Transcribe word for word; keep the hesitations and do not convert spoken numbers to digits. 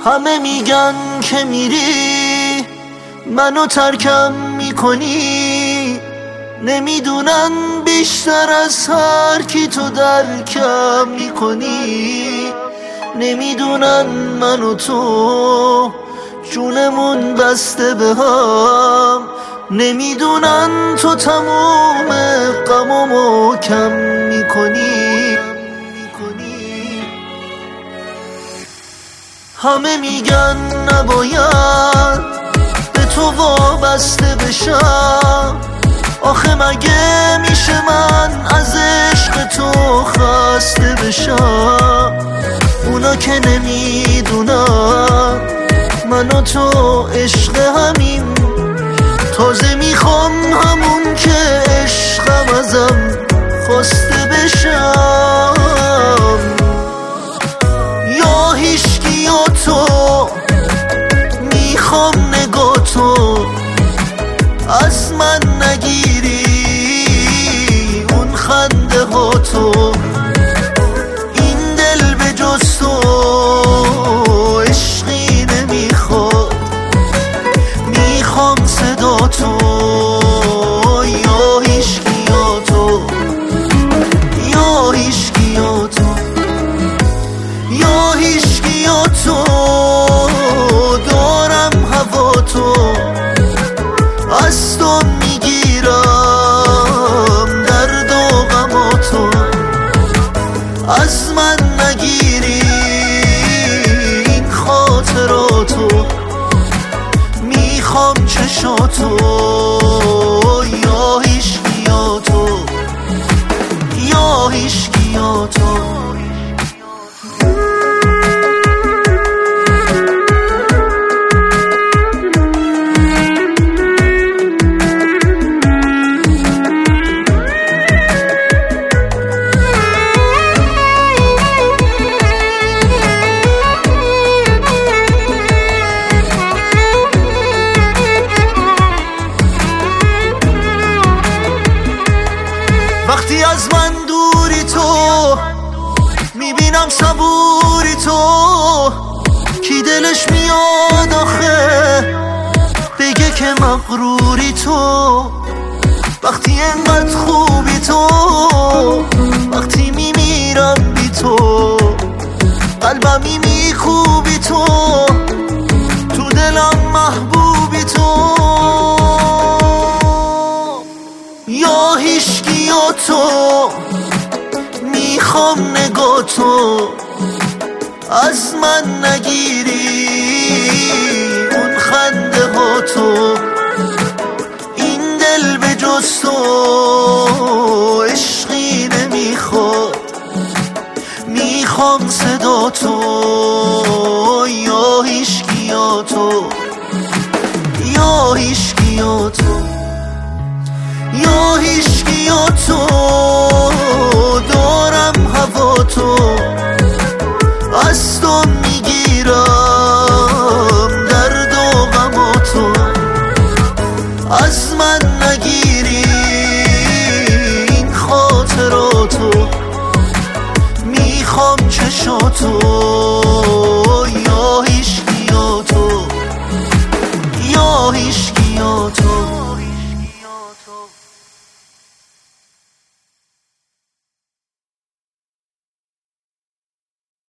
همه میگن که میری منو ترکم میکنی، نمیدونن بیشتر از هر کی تو درکم میکنی. نمیدونن من و تو جونمون بسته به هم، نمیدونن تو تموم غمامو کم میکنی. همه میگن نباید به تو وابسته بشم، آخه مگه میشه من از عشق تو خسته بشم؟ اونا که نمیدونن من و تو عشق همین، تازه میخوام همون که عشقم ازم خواسته بشم. یا هیچکی یا تو، میخوام نگاه تو از من نگیری، اون خنده ها تو، این دل به جز تو عشقی نمیخواد، میخوام صدا تو. یا هیچکی یا تو، یا هیچکی یا تو، یا هیچکی یا تو، دارم هوا تو، از تو میگیرم درد و غم تو، از من نگیری این خاطراتو، میخوام چشاتو. یا هیچکی یا تو، یا هیچکی یا تو. وقتی از من دوری تو، میبینم صبوری تو، کی دلش میاد آخه بگه که مغروری تو. وقتی انقدر خوبی تو، وقتی میمیرم بی تو، قلبم میکوبی تو، تو دلم محبوبی تو. یا هیچکی یا تو، میخوام نگاه تو از من نگیری، اون خنده ها تو، این دل به جز تو عشقی نمیخواد، میخوام صدا تو. یا هیچکی یا تو، یا هیچکی یا تو، یا هیچکی یا تو، دارم هوا تو، از تو میگیرم درد و غم تو، از من نگیری این خاطراتو، میخوام چشاتو.